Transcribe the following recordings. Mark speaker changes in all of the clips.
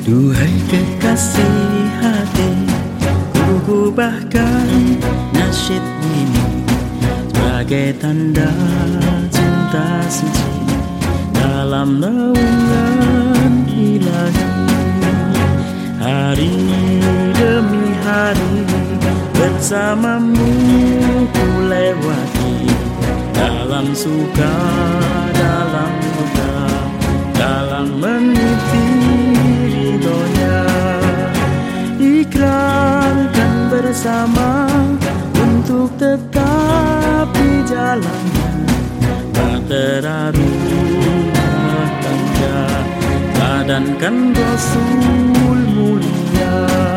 Speaker 1: Duhai kekasih hati, ku bahkan nasyid ini sebagai tanda cinta suci dalam naungan ilahi. Hari demi hari bersamamu ku lewati, dalam suka, dalam duka, dalam meniti ridhonya. Ikrarkan bersama untuk tetap di jalannya, tak terarumah tangga, padankan Rasul mulia.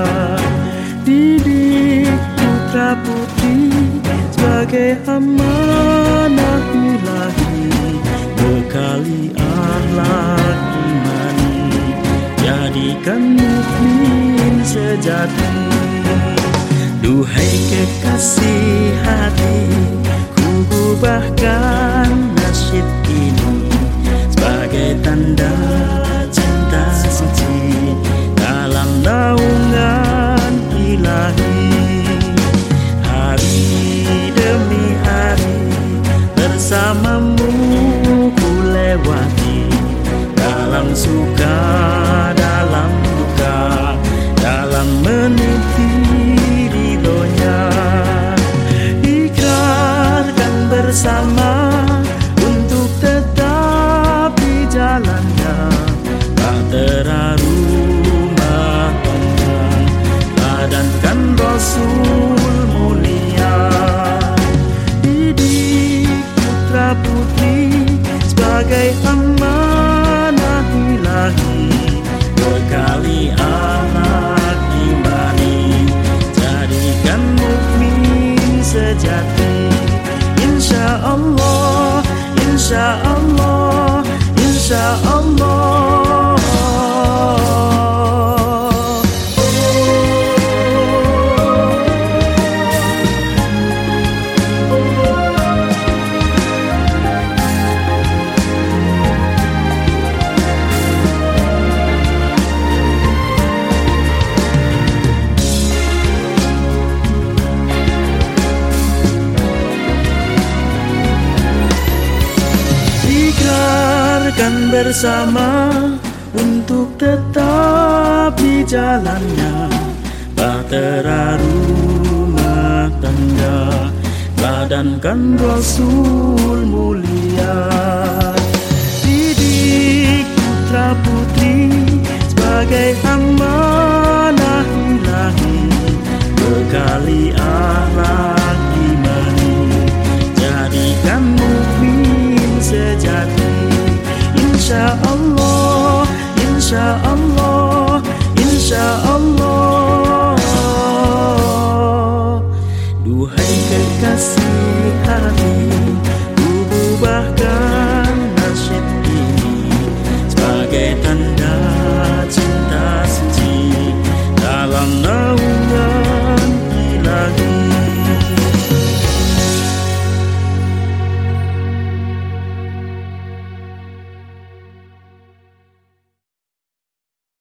Speaker 1: Didik putra putri sebagai amanah ilahi, bekali akhlak imani, jadikan mukmin sejati. Duhai kekasih hati, ku bahkan nasyid ini sebagai tanda cinta suci dalam naungan ilahi. Hari demi hari bersamamu ku lewati, dalam suka, dalam duka, dalam meniti ridhonya. Ikrarkan bersama untuk tetap di jalannya, tak terarumah tangga, padankan Rasul mulia. Didik putra putri sebagai amanah ilahi, bekali akhlak imani, jadikan mukmin sejati. Insya Allah, insya Allah, insya Allah. Ikrarkan bersama untuk tetap di jalannya, tak terarumah tangga, padankan Rasul mulia. Didik putra putri sebagai amanah ilahi, bekali akhlak imani, jadikan mukmin sejati. Insya Allah, insya Allah, insya Allah.